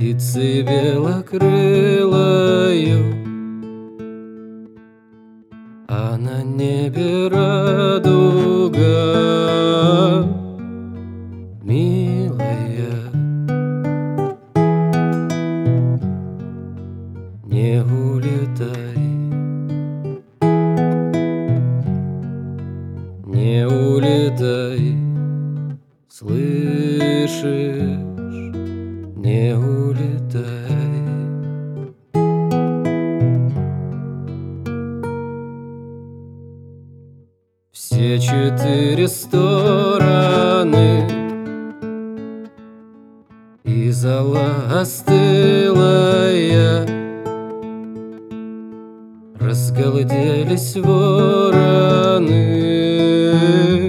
птицей белокрылою, а на небе радуга, милая. Не улетай, не улетай, слышишь, не улетай. Все четыре стороны и зола остылая, разгалделись вороны.